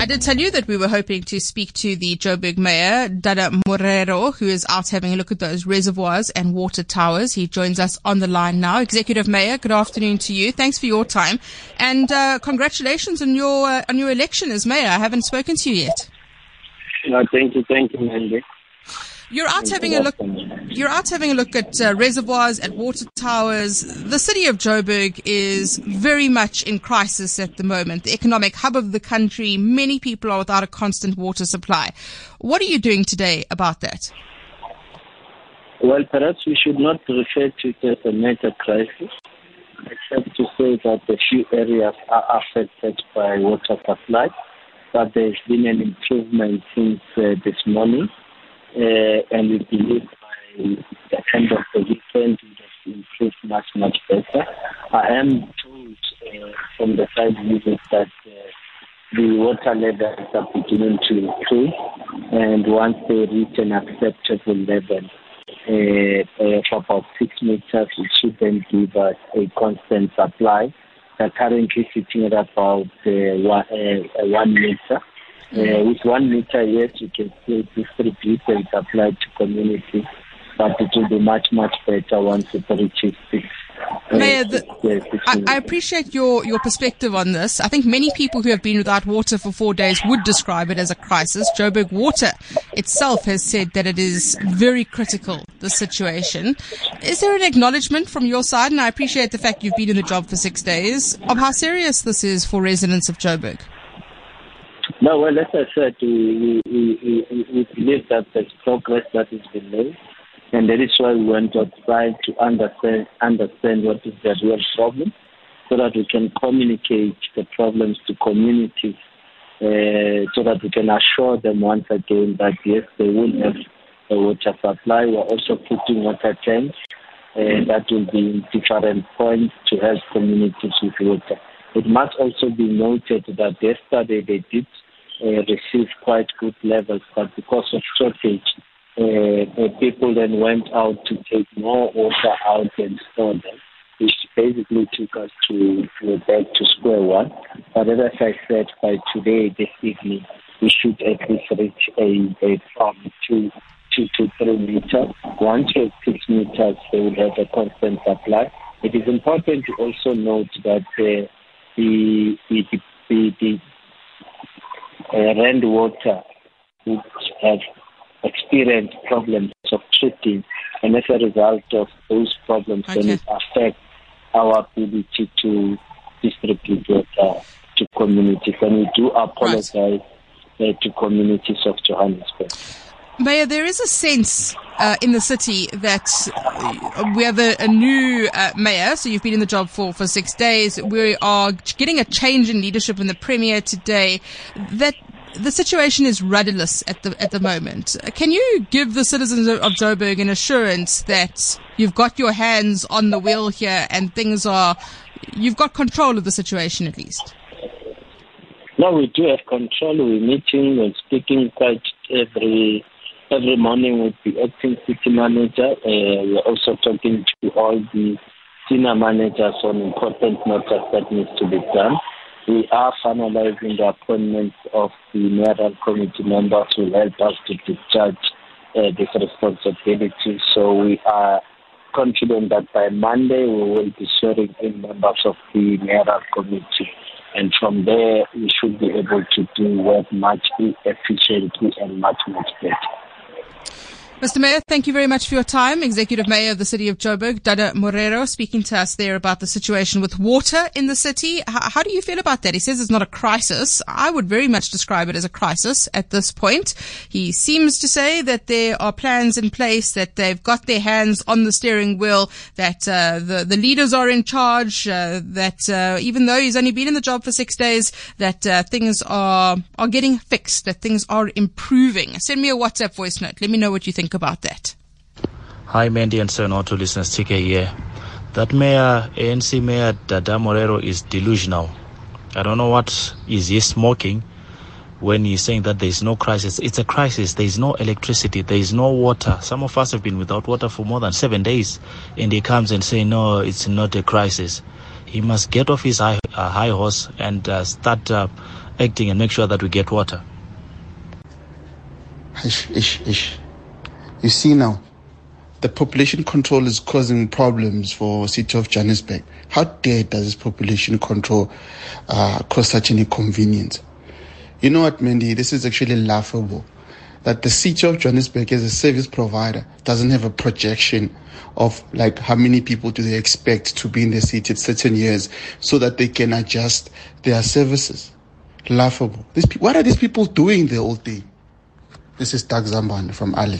I did tell you that we were hoping to speak to the Joburg Mayor, Dada Morero, who is out having a look at those reservoirs and water towers. He joins us on the line now. Executive Mayor, good afternoon to you. Thanks for your time. And congratulations on your election as Mayor. I haven't spoken to you yet. No, thank you, Mandy. You're out having a look. You're out having a look at reservoirs, at water towers. The city of Joburg is very much in crisis at the moment. The economic hub of the country. Many people are without a constant water supply. What are you doing today about that? Well, perhaps we should not refer to it as a major crisis, except to say that a few areas are affected by water supply, but there's been an improvement since this morning. And we believe by the end of the weekend it has improved much, much better. I am told from the side visit that the water levels are beginning to improve, and once they reach an acceptable level for about 6 meters, it should then give us a constant supply. They're currently sitting at about 1 meter. With 1 meter, yes, you can still distribute and supply to community, but it will be much, much better once it reaches 6. Mayor, I appreciate your perspective on this. I think many people who have been without water for 4 days would describe it as a crisis. Joburg Water itself has said that it is very critical, the situation. Is there an acknowledgement from your side, and I appreciate the fact you've been in the job for 6 days, of how serious this is for residents of Joburg? No, well, as I said, we believe that there's progress that has been made, and that is why we want to try to understand what is the real problem, so that we can communicate the problems to communities, so that we can assure them once again that yes, they will have a water supply. We're also putting water tanks that will be in different points to help communities with water. It must also be noted that yesterday they did receive quite good levels, but because of shortage, people then went out to take more water out and store them, which basically took us back to square one. But as I said, by today, this evening, we should at least reach a from 2 to 3 meters. Once you have 6 meters, they will have a constant supply. It is important to also note that the Rand Water, which have experienced problems of treating, and as a result of those problems, then it affects our ability to distribute water to communities. And we do apologize to communities of Johannesburg. Mayor, there is a sense in the city that we have a new mayor, so you've been in the job for 6 days. We are getting a change in leadership in the Premier today, that the situation is rudderless at the moment. Can you give the citizens of Joburg an assurance that you've got your hands on the wheel here and you've got control of the situation at least? No, we do have control. We're meeting and speaking quite every morning with the acting city manager. We're also talking to all the senior managers on important matters that needs to be done. We are finalizing the appointments of the mayoral committee members who will help us to discharge this responsibility. So we are confident that by Monday we will be swearing in members of the mayoral committee. And from there, we should be able to do work much efficiently and much, much better. Mr. Mayor, thank you very much for your time. Executive Mayor of the City of Joburg, Dada Morero, speaking to us there about the situation with water in the city. How do you feel about that? He says it's not a crisis. I would very much describe it as a crisis at this point. He seems to say that there are plans in place, that they've got their hands on the steering wheel, that the leaders are in charge, that even though he's only been in the job for 6 days, that things are getting fixed, that things are improving. Send me a WhatsApp voice note. Let me know what you think about that. Hi, Mandy and Sonoto listeners, TK here. That mayor, ANC Mayor Dada Morero, is delusional. I don't know what is he smoking when he's saying that there is no crisis. It's a crisis. There is no electricity. There is no water. Some of us have been without water for more than 7 days, and he comes and say, no, it's not a crisis. He must get off his high horse and start acting and make sure that we get water. Ish. You see now, the population control is causing problems for City of Johannesburg. How dare does this population control cause such an inconvenience? You know what, Mandy? This is actually laughable. That the City of Johannesburg as a service provider doesn't have a projection of like how many people do they expect to be in the city at certain years so that they can adjust their services. Laughable. What are these people doing the whole day? This is Doug Zamban from Ali.